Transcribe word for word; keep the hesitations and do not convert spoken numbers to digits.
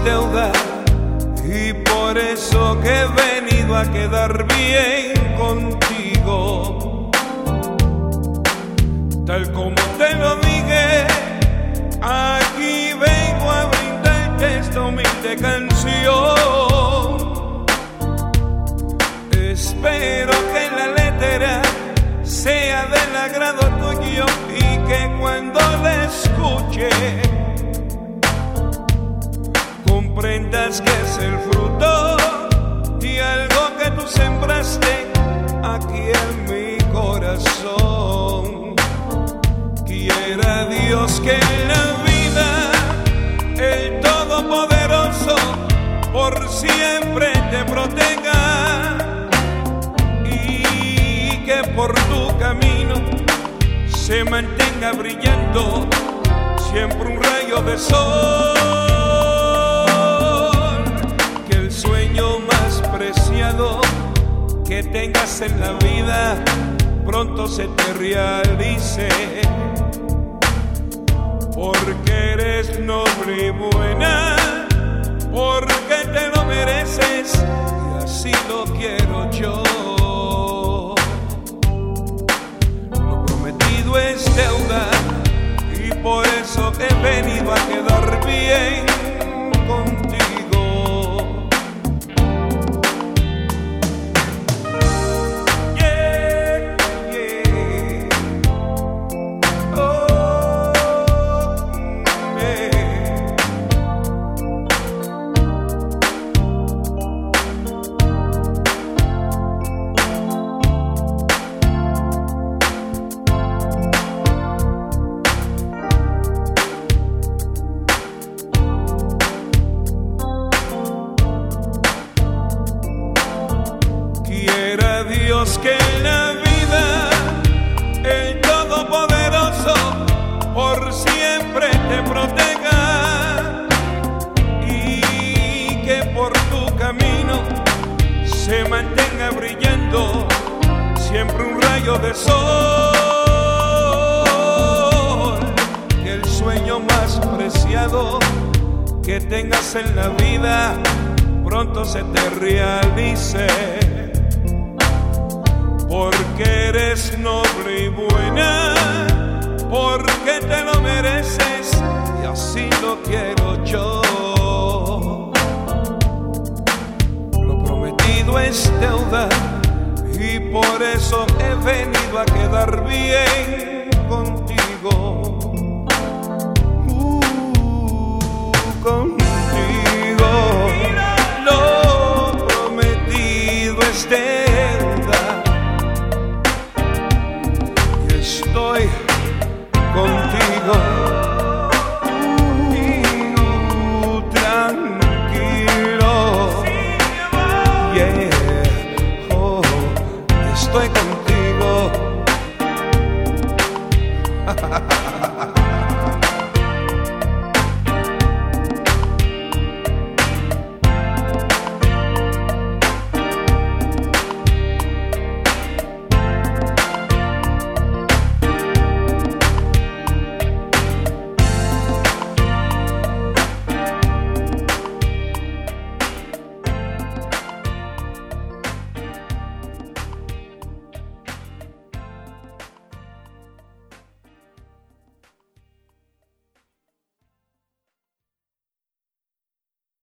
deuda y por eso que he venido a quedar bien contigo. Tal como te lo dije, aquí vengo a brindarte esta humilde canción. Espero que la letra sea del agrado tuyo y que cuando la escuche comprendas que es el fruto y algo que tú sembraste aquí en mi corazón. Quiera Dios que en la vida el Todopoderoso por siempre te proteja y que por tu camino se mantenga brillando siempre un rayo de sol. Que el sueño más preciado que tengas en la vida pronto se te realice, porque eres noble y buena, porque te lo mereces y así lo quiero yo. Lo prometido es deuda y por eso he venido a quedar bien contigo. Quiera Dios que en la vida el Todopoderoso por siempre te proteja y que por tu camino se mantenga brillando siempre un rayo de sol. Que el sueño más preciado que tengas en la vida pronto se te realice, porque eres noble y buena, porque te lo mereces y así lo quiero yo. Lo prometido es deuda y por eso he venido a quedar bien contigo. Uh, contigo. Lo prometido es deuda. Estoy contigo.